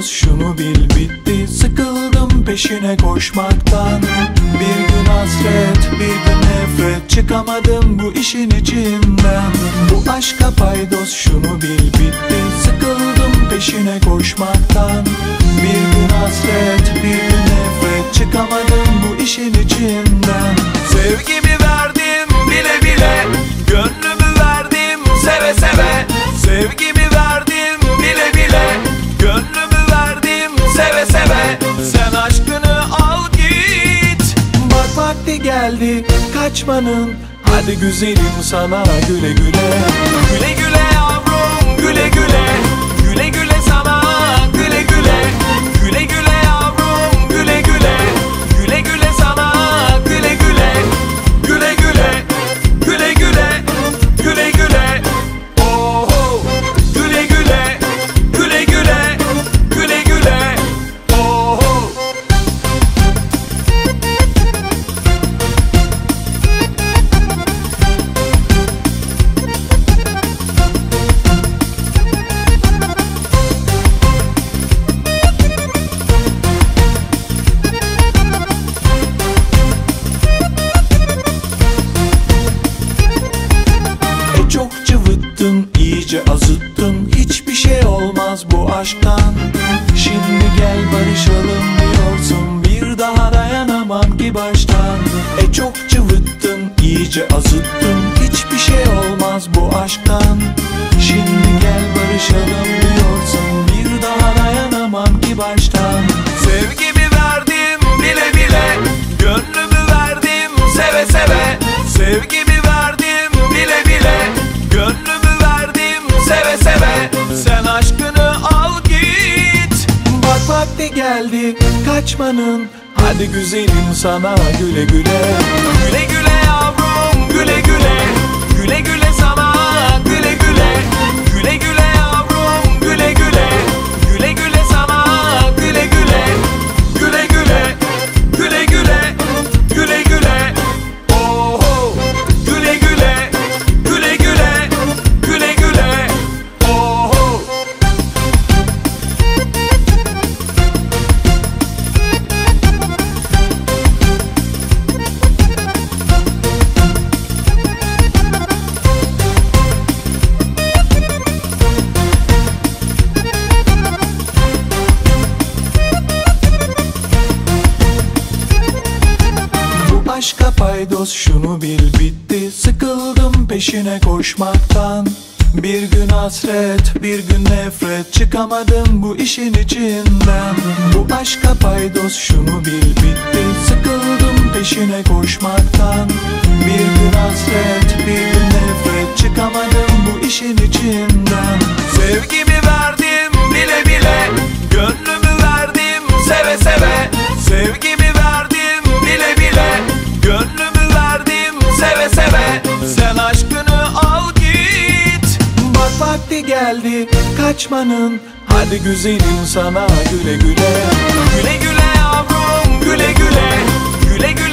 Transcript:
paydos şunu bil bitti. Sıkıldım peşine koşmaktan. Bir gün hasret, bir gün nefret, çıkamadım bu işin içinden. Bu aşka paydos şunu bil bitti. Sıkıldım peşine koşmaktan. Bir gün hasret, bir gün nefret, çıkamadım bu işin içinden. Sevgimi verdim bile bile, gönlümü verdim seve seve. Sevgimi verdim bile bile, gönlümü verdim seve seve. Sen aşkını al git. Bak vakti geldi kaçmanın. Hadi güzelim sana güle güle. Güle güle yavrum güle güle. Güle güle sana güle güle. Güle güle yavrum güle güle. Güle güle sana güle güle. Güle güle. Güle güle. Güle güle. Oh güle güle. Güle güle. Güle güle. Oh. Çok cıvıttın, iyice azıttın. Hiçbir şey olmaz bu aşktan. Şimdi gel barışalım diyorsun. Bir daha dayanamam ki baştan. Çok cıvıttın, iyice azıttın. Hiçbir şey olmaz bu aşktan. Şimdi gel barışalım diyorsun. Bir daha dayanamam ki baştan. Sevgimi verdim bile bile, gönlümü verdim seve seve. Sevgimi verdim bile bile, gönlümü verdim seve seve. Sen aşkını al git. Bak vakti geldi kaçmanın. Hadi güzelim sana güle güle. Güle güle yavrum güle güle. Güle güle sana güle güle. Güle güle yavrum güle güle. Güle güle sana güle güle. Güle güle. Güle güle. Güle güle. Oh güle güle. Güle güle. Güle güle. Oh. Bu aşka paydos şunu bil bitti. Sıkıldım peşine koşmaktan. Bir gün hasret, bir gün nefret, çıkamadım bu işin içinden. Bu aşka paydos şunu bil bitti. Sıkıldım peşine koşmaktan. Bir gün hasret, bir gün nefret, çıkamadım bu işin içinden. Sevgimi verdim bile bile, gönlümü verdim seve seve. Sevgimi verdim bile bile, gönlümü verdim seve seve. Sen aşkını al git. Bak vakti geldi kaçmanın. Hadi güzelim sana güle güle. Güle güle yavrum güle güle. Güle güle.